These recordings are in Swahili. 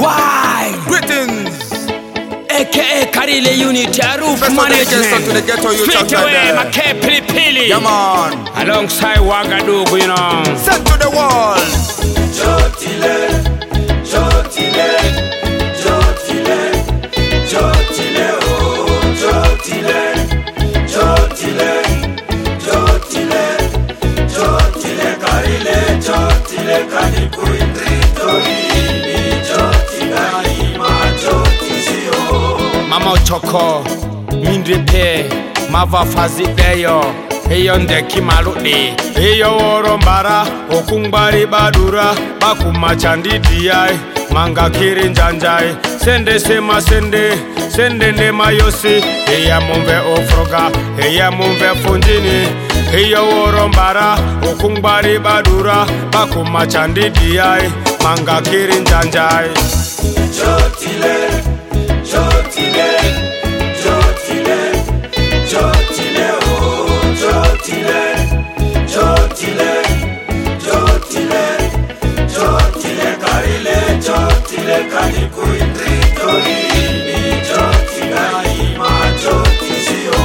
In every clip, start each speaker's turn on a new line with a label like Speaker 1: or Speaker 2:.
Speaker 1: Why?
Speaker 2: Greetings.
Speaker 1: AKA Karile Unit, Roof Management.
Speaker 2: To the ghetto youth
Speaker 1: Straight away, Make Pili.
Speaker 2: Yeah, man.
Speaker 1: Alongside Wagadugu, you know.
Speaker 2: Send to the wall.
Speaker 3: Jotile, Jotile, Jotile, Jotile, oh, Jotile, Jotile, Jotile, Jotile, Karile, Jotile, Kaniku Indritori, Jotile, Ima, Jotizio.
Speaker 1: Mama Choko, Mindripe, Mava Fazideyo. Eyo ndeki malude Eyo orombara Okungbari badura Bakuma chandidiai Manga kiri njanjai Sende sema sende Sende nema yosi Eya mumve ofroga Eya mumve funjini Eyo orombara Okungbari badura Bakuma chandidiai Manga kiri njanjai
Speaker 3: Jotile, Jotile, Jotile, Jotile, oh, Jotile, Jotile, Jotile, Jotile, Karile, Jotile, Kaniku Indritori, Jotile, Ima, Jotizio.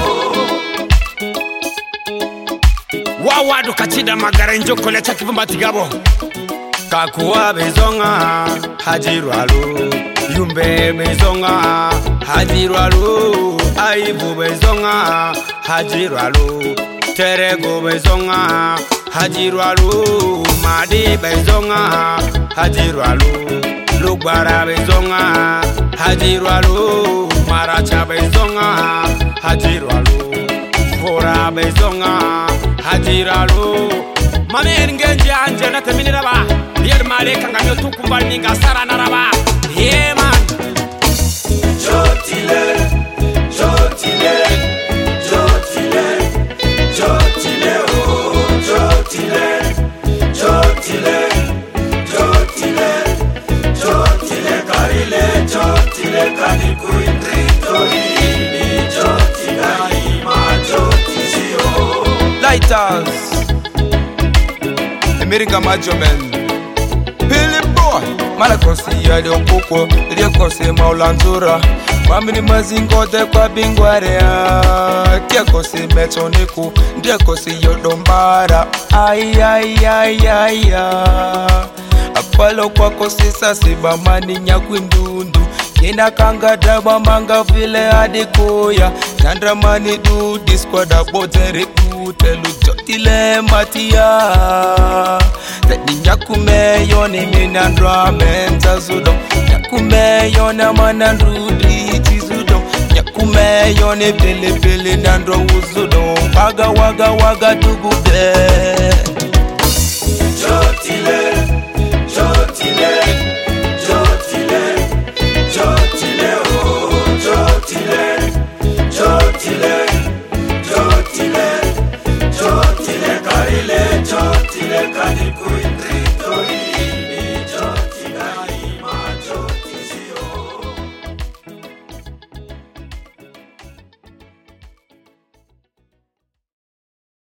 Speaker 1: Wawadu kachida magarenjo kole chakivumba tigabo Kakuwa bezonga hajirwalu Yumbe bezonga hajirwalu Aibu bezonga hajirwalu Terego bezonga hajirwalu Madi bezonga hajirwalu Lugbara bezonga hajirwalu Maracha bezonga hajirwalu Fora bezonga hajirwalu Mame ngenje anje na temini raba Dier male kangamyo tukumbal ninga sarana raba Yeah man
Speaker 3: Jotile, Jotile, Jotile, Jotile, oh, Jotile, Jotile, Jotile, Jotile, Karile, Jotile, Kaniku Indritori, Jotile, Ima, Jotizio.
Speaker 2: Lighters. America Majomen. Billy boy. Malakosi ya liokukwo. Iliokosi maulanzura. Mamini mazingote kwa bingwarea. Kiakosi metoniku. Ndiakosi yodombara. Ay ay ay ay ay. Apalo kwa kosi sasiba mani nyakwindundu. Kina kanga daba manga vile adikoya. Tandra mani du disquada botere utelu Jotile matia. Tedi nyakume yoni minandra menza zudo. Nyakume yona manandrudi tizudo. Nyakume yoni pele pele nandro uzudo. Waga waga waga tugube.